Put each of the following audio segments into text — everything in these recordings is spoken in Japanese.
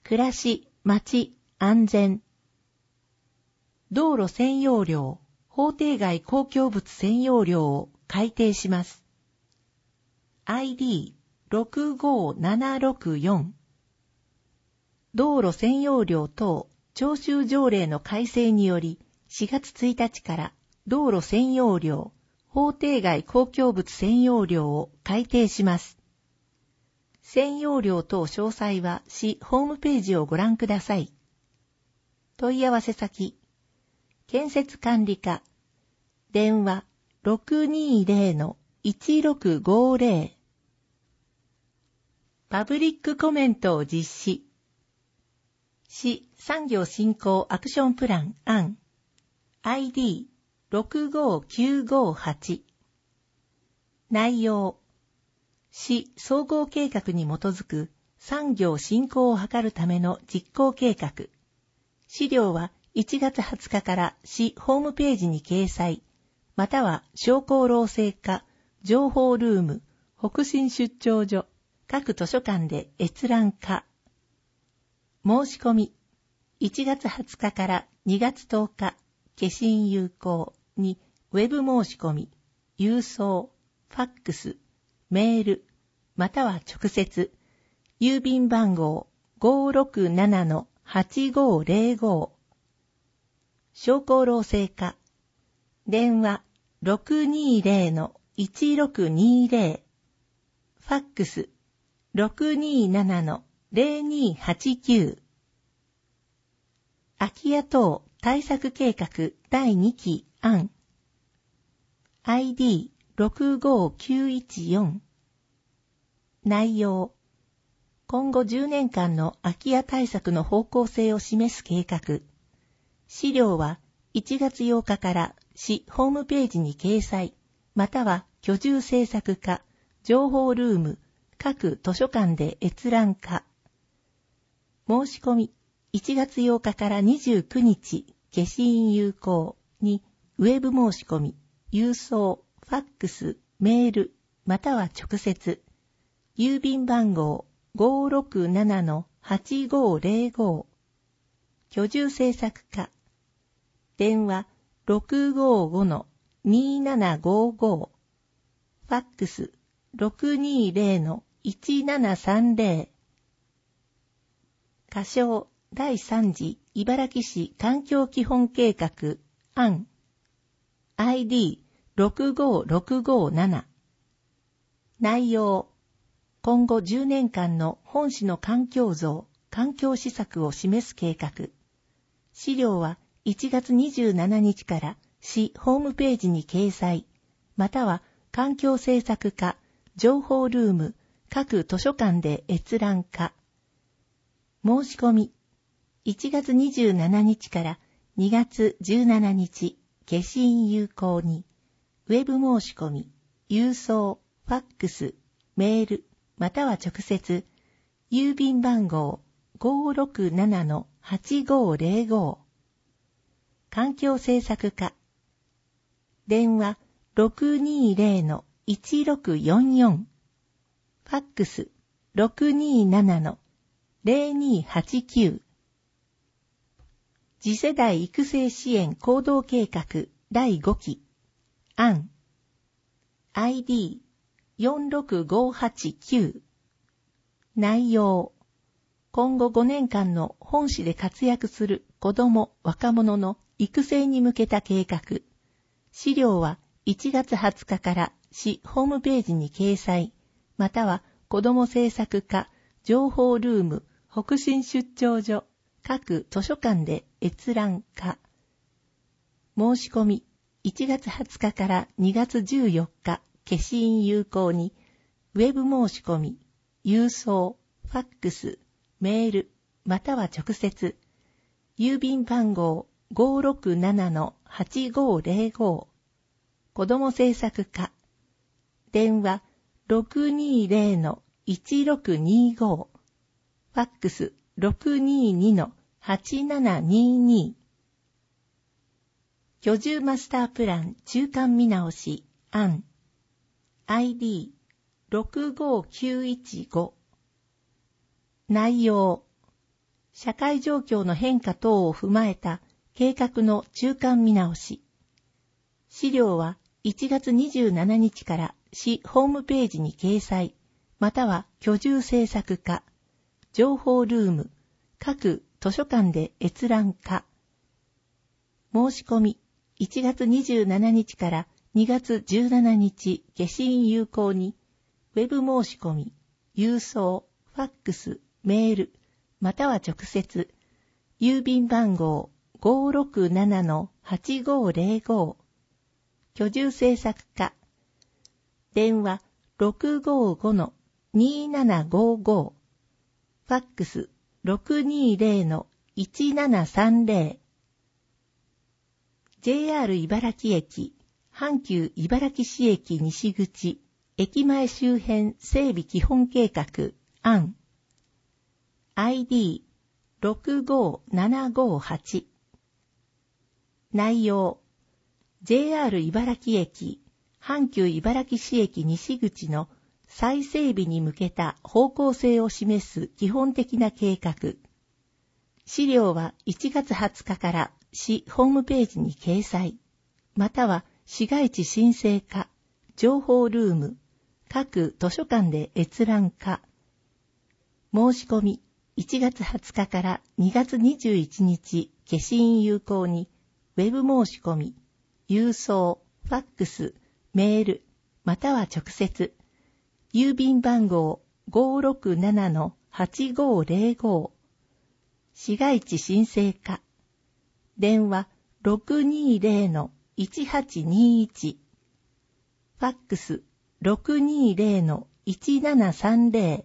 暮らし、街、安全。道路占用料、法定外公共物占用料を改定します。ID65764 道路占用料等徴収条例の改正により4月1日から道路占用料、法定外公共物占用料を改定します。占用料等詳細は市ホームページをご覧ください。問い合わせ先、建設管理課、電話 620-1650 パブリックコメントを実施。市産業振興アクションプラン案 ID65958 内容、市総合計画に基づく産業振興を図るための実行計画。資料は1月20日から市ホームページに掲載、または商工労政課、情報ルーム、北信出張所、各図書館で閲覧可。申し込み、1月20日から2月10日、消印有効にウェブ申し込み、郵送、ファックス、メール、または直接、郵便番号 567-8505 商工労政課、電話 620-1620 ファックス 627-0289 空き家等対策計画第2期案 ID65914 内容、今後10年間の空き家対策の方向性を示す計画。資料は1月8日から市ホームページに掲載、または居住政策課、情報ルーム、各図書館で閲覧可。申し込み、1月8日から29日、消印有効にウェブ申し込み、郵送、ファックス、メール、または直接、郵便番号 567-8505 居住政策課、電話 655-2755 ファックス 620-1730 仮称第3次茨城市環境基本計画案 ID65657 内容、今後10年間の本市の環境像、環境施策を示す計画。資料は1月27日から市ホームページに掲載、または環境政策課、情報ルーム、各図書館で閲覧可。申し込み、1月27日から2月17日、消印有効に、ウェブ申し込み、郵送、ファックス、メール、または直接、郵便番号 567-8505 環境政策課、電話 620-1644 ファックス 627-0289 次世代育成支援行動計画第5期案 ID46589 内容、今後5年間の本市で活躍する子ども・若者の育成に向けた計画。資料は1月20日から市ホームページに掲載、または子ども政策課、情報ルーム、北信出張所、各図書館で閲覧可。申し込み、1月20日から2月14日、消印有効に、ウェブ申し込み、郵送、ファックス、メール、または直接、郵便番号 567-8505 子ども政策課、電話 620-1625 ファックス 622-8722 居住マスタープラン中間見直し案 ID65915 内容、 社会状況の変化等を踏まえた計画の中間見直し。資料は1月27日から市ホームページに掲載、または居住政策課、情報ルーム、各図書館で閲覧課。申し込み、1月27日から2月17日消印有効に、ウェブ申し込み、郵送、ファックス、メール、または直接、郵便番号 567-8505、居住政策課、電話 655-2755、ファックス 620-1730、JR 茨城駅、阪急茨城市駅西口、駅前周辺整備基本計画案 ID65758 内容 JR 茨城駅、阪急茨城市駅西口の再整備に向けた方向性を示す基本的な計画。資料は1月20日から市ホームページに掲載、または市街地申請課、情報ルーム、各図書館で閲覧課。申し込み、1月20日から2月21日消印有効に、ウェブ申し込み、郵送、ファックス、メール、または直接、郵便番号 567-8505、市街地申請課、電話 620-1821、ファックス 620-1730。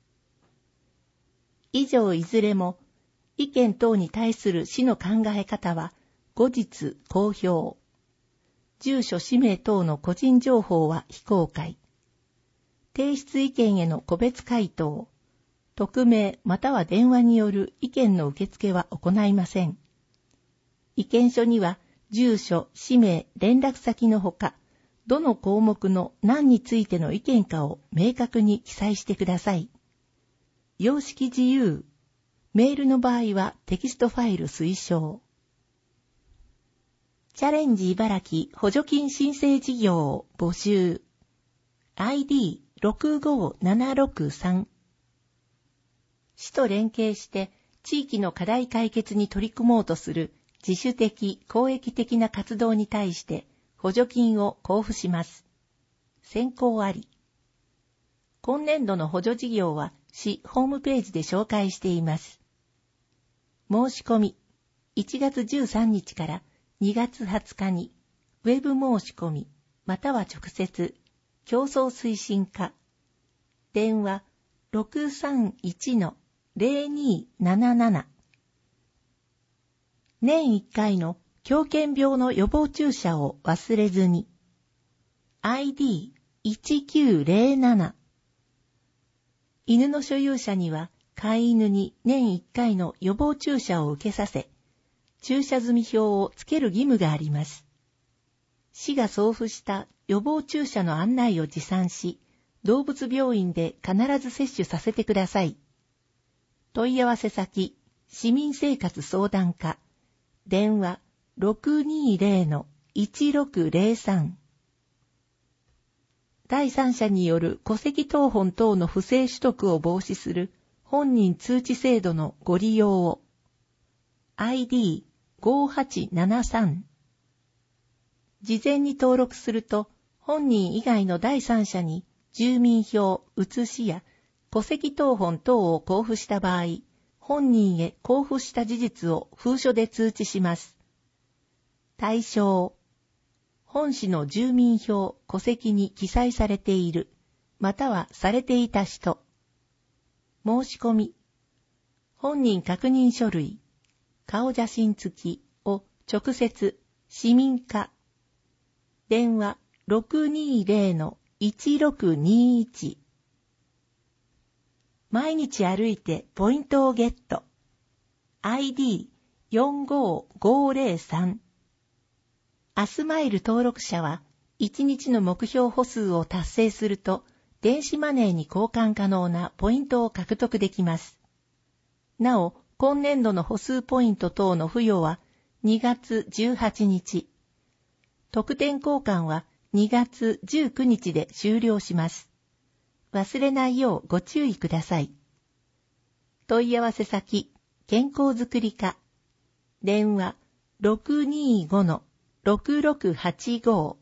以上いずれも、意見等に対する市の考え方は、後日公表。住所氏名等の個人情報は非公開。提出意見への個別回答、匿名または電話による意見の受付は行いません。意見書には、住所、氏名、連絡先のほか、どの項目の何についての意見かを明確に記載してください。様式自由。メールの場合はテキストファイル推奨。チャレンジ茨城補助金申請事業募集。ID65763。市と連携して地域の課題解決に取り組もうとする自主的公益的な活動に対して補助金を交付します。選考あり。今年度の補助事業は市ホームページで紹介しています。申し込み、1月13日から2月20日に、ウェブ申し込み、または直接、競争推進課、電話 631-0277。年1回の狂犬病の予防注射を忘れずに。ID1907。犬の所有者には飼い犬に年1回の予防注射を受けさせ、注射済表をつける義務があります。市が送付した予防注射の案内を持参し、動物病院で必ず接種させてください。問い合わせ先、市民生活相談課、電話 620-1603。第三者による戸籍謄本等の不正取得を防止する本人通知制度のご利用を。ID5873。事前に登録すると、本人以外の第三者に住民票、写しや戸籍謄本等を交付した場合、本人へ交付した事実を封書で通知します。対象。本市の住民票、戸籍に記載されている、またはされていた人。申し込み。本人確認書類、顔写真付きを直接、市民課。電話 620-1621。毎日歩いてポイントをゲット。ID45503。アスマイル登録者は、1日の目標歩数を達成すると、電子マネーに交換可能なポイントを獲得できます。なお、 今年度の歩数ポイント等の付与は2月18日。特典交換は2月19日で終了します。忘れないようご注意ください。問い合わせ先、健康づくり課。電話 625-6685。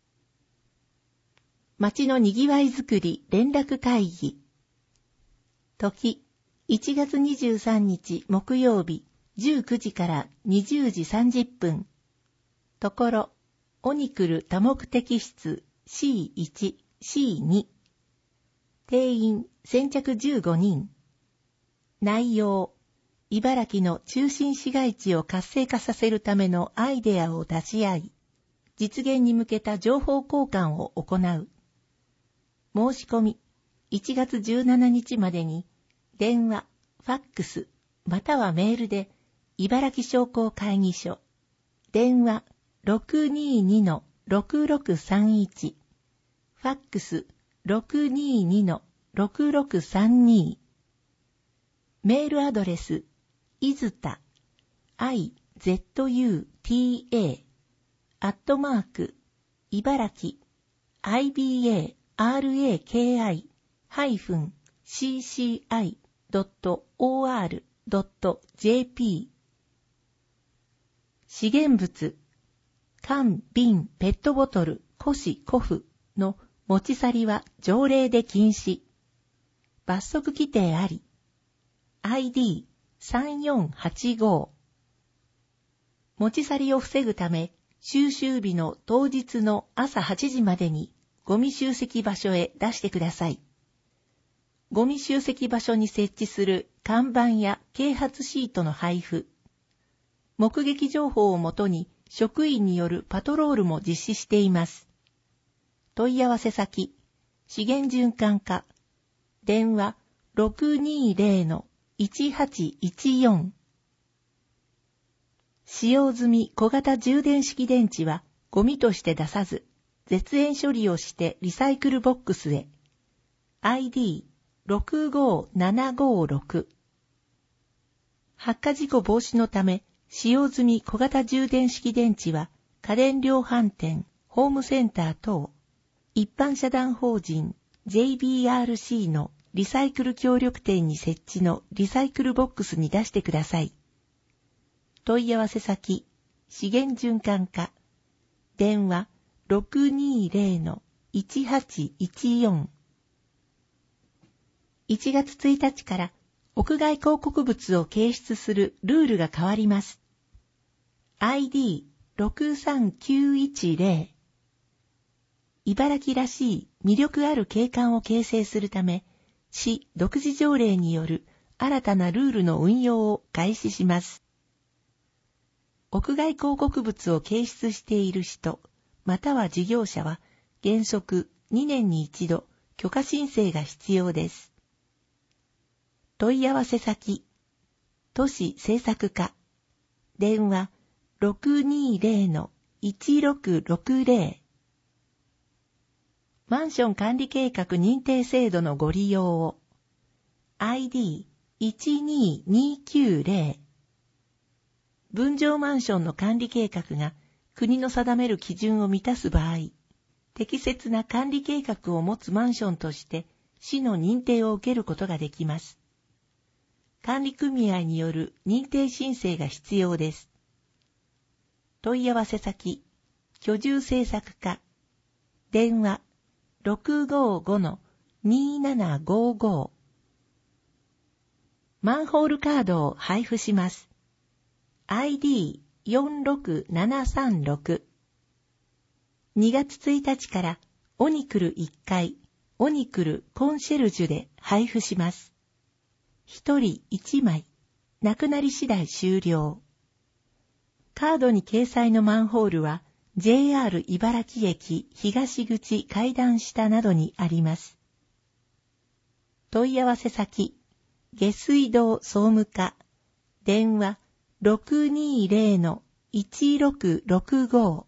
町のにぎわいづくり連絡会議。時、1月23日木曜日19時から20時30分。ところ、オニクル多目的室 C1、C2。定員先着15人。内容、茨城の中心市街地を活性化させるためのアイデアを出し合い、実現に向けた情報交換を行う。申し込み、1月17日までに、電話、ファックス、またはメールで、茨城商工会議所、電話 622-6631、ファックス 622-6632、メールアドレス、izuta、izuta、茨城、ibaraki-cci.or.jp。資源物、缶、瓶、ペットボトル、古紙、古布の持ち去りは条例で禁止。罰則規定あり。ID3485。持ち去りを防ぐため、収集日の当日の朝8時までにゴミ集積場所へ出してください。ゴミ集積場所に設置する看板や啓発シートの配布。目撃情報をもとに職員によるパトロールも実施しています。問い合わせ先、資源循環課。電話 620-1814。使用済み小型充電式電池はゴミとして出さず、絶縁処理をしてリサイクルボックスへ。ID65756。発火事故防止のため、使用済み小型充電式電池は家電量販店、ホームセンター等、一般社団法人 JBRC のリサイクル協力店に設置のリサイクルボックスに出してください。問い合わせ先、資源循環課。電話 620-1814。1月1日から屋外広告物を掲出するルールが変わります。ID63910。茨城らしい魅力ある景観を形成するため、市独自条例による新たなルールの運用を開始します。屋外広告物を掲出している人、または事業者は原則2年に一度許可申請が必要です。問い合わせ先、都市政策課。電話 620-1660。マンション管理計画認定制度のご利用を。ID12290。分譲マンションの管理計画が国の定める基準を満たす場合、適切な管理計画を持つマンションとして市の認定を受けることができます。管理組合による認定申請が必要です。問い合わせ先、居住政策課。電話 655-2755。マンホールカードを配布します。ID46736。2月1日からオニクル1階、オニクルコンシェルジュで配布します。1人1枚、なくなり次第終了。カードに掲載のマンホールは JR 茨城駅東口階段下などにあります。問い合わせ先、下水道総務課。電話 620-1665。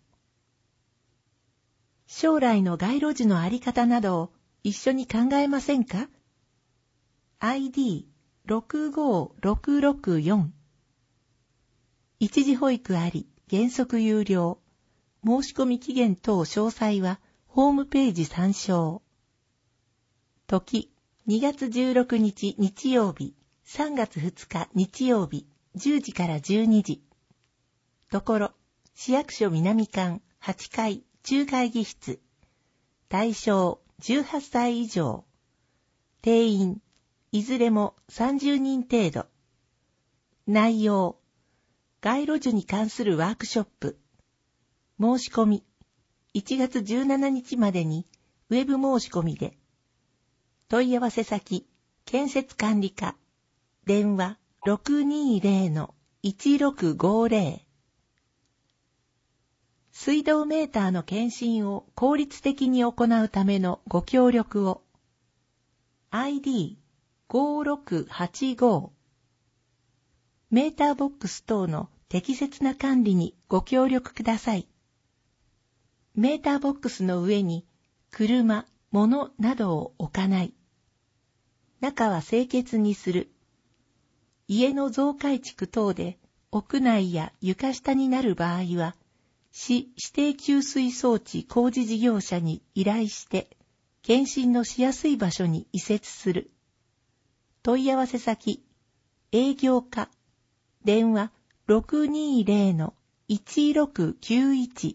将来の街路樹のあり方などを一緒に考えませんか？ ID 65664。一時保育あり、原則有料。申し込み期限等詳細はホームページ参照。時、2月16日日曜日、3月2日日曜日、10時から12時。ところ、市役所南館8階中会議室。対象18歳以上。定員、いずれも30人程度。内容、街路樹に関するワークショップ。申し込み、1月17日までにウェブ申し込みで。問い合わせ先、建設管理課。電話 620-1650。水道メーターの検針を効率的に行うためのご協力を。ID5685。メーターボックス等の適切な管理にご協力ください。メーターボックスの上に車、物などを置かない。中は清潔にする。家の増改築等で屋内や床下になる場合は、市指定給水装置工事事業者に依頼して、検針のしやすい場所に移設する。問い合わせ先、営業課、電話 620-1691。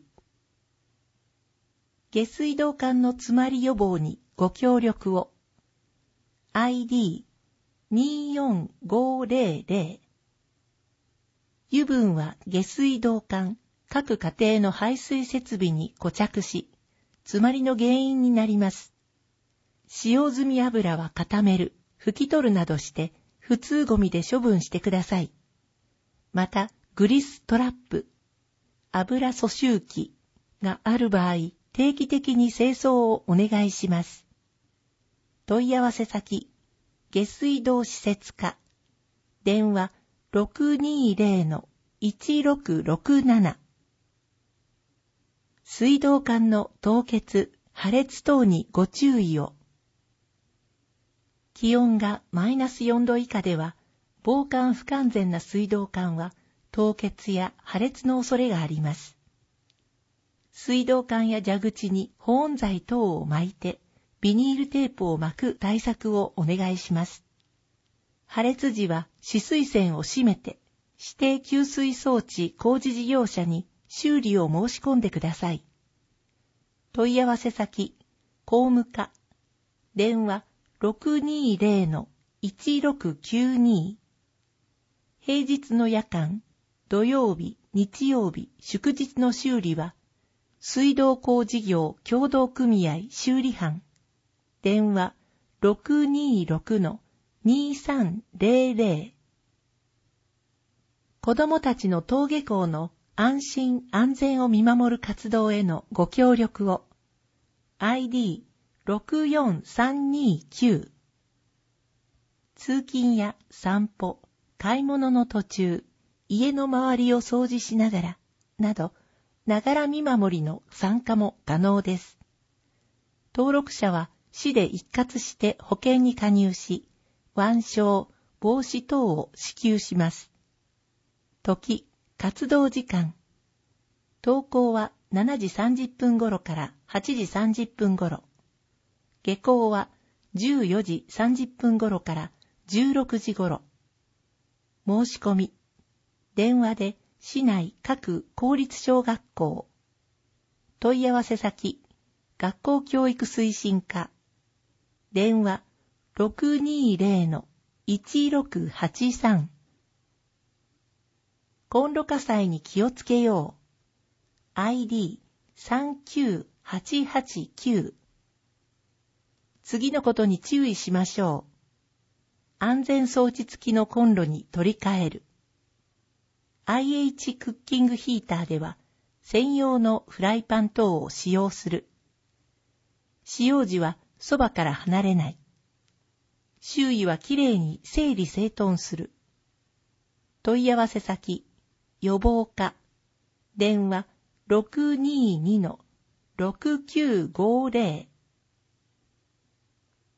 下水道管の詰まり予防にご協力を。ID24500。油分は下水道管、各家庭の排水設備に固着し、詰まりの原因になります。使用済み油は固める、拭き取るなどして、普通ゴミで処分してください。また、グリストラップ、油阻臭器がある場合、定期的に清掃をお願いします。問い合わせ先、下水道施設課、電話 620-1667。水道管の凍結、破裂等にご注意を。気温がマイナス4度以下では、防寒不完全な水道管は凍結や破裂の恐れがあります。水道管や蛇口に保温材等を巻いて、ビニールテープを巻く対策をお願いします。破裂時は止水栓を閉めて、指定給水装置工事事業者に修理を申し込んでください。問い合わせ先、公務課、電話 620-1692。平日の夜間、土曜日、日曜日、祝日の修理は、水道工事業協同組合修理班、電話 626-2300。子どもたちの登下校の安心安全を見守る活動へのご協力を。ID64329。通勤や散歩、買い物の途中、家の周りを掃除しながら、など、ながら見守りの参加も可能です。登録者は市で一括して保険に加入し、腕章、帽子等を支給します。時、活動時間。登校は7時30分頃から8時30分頃。下校は14時30分頃から16時頃。申し込み。電話で市内各公立小学校。問い合わせ先、学校教育推進課。電話 620-1683。コンロ火災に気をつけよう。ID39889。次のことに注意しましょう。安全装置付きのコンロに取り替える。IH クッキングヒーターでは専用のフライパン等を使用する。使用時はそばから離れない。周囲はきれいに整理整頓する。問い合わせ先、予防課、電話 622-6950。